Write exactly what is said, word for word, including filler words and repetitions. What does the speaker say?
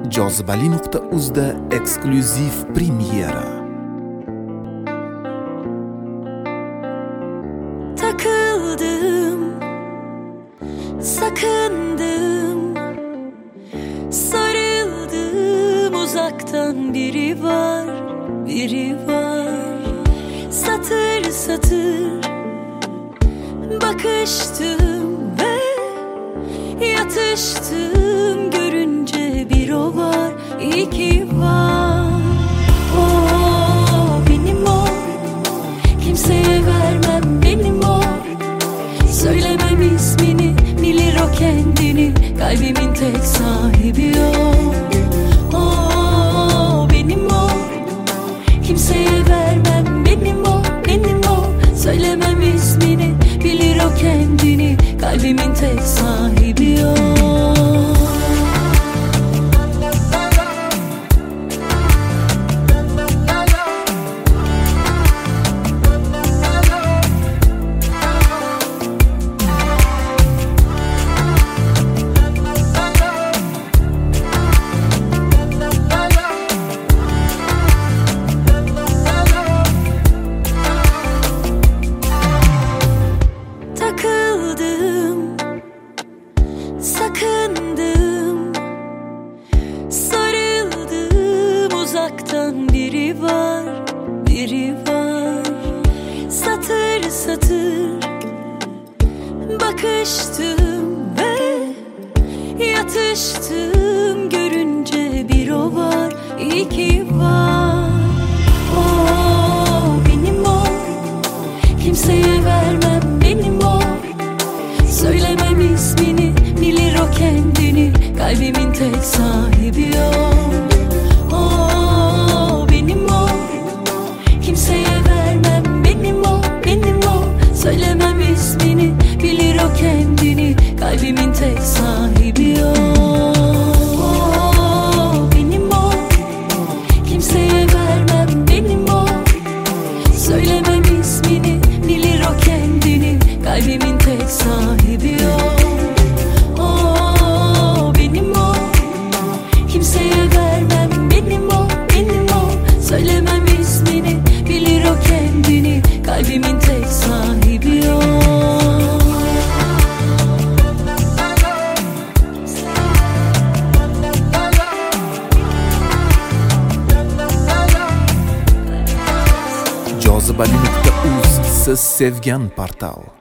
jozibali nuqta uzda eksklyuziv premyera. Takıldım, sakındım, sarıldım, uzaktan biri var, biri var. Satır satır bakıştım ve yatıştım, görünce bir o var, iki var. O benim o, kimseye vermem, benim o. Söylemem ismini, bilir o kendini, kalbimin tek sahibi o. O benim o, kimseye vermem, benim o, benim o. Söylemem ismini, bilir o kendini, kalbimin tek sahibi o. Sakındım, sarıldım, uzaktan biri var, biri var. Satır satır bakıştım ve yatıştım, görünce bir o var, iki var. O benim o, kimseye vermem, benim o. Söylemem ismini, bilir o kendini, kalbimin tek sahibi o. O benim o, kimseye vermem, benim o, benim o. Söylemem ismini, bilir o kendini, kalbimin tek sahibi o. O benim o, kimseye vermem, benim o. Söylemem ismini, bilir o kendini, kalbimin tek sahibi o. O benim o, kimseye vermem, benim o, benim o. Söylemem ismini, bilir o kendini, kalbimin tek sahibi o. jozibali nuqta uz siz sevgan portal.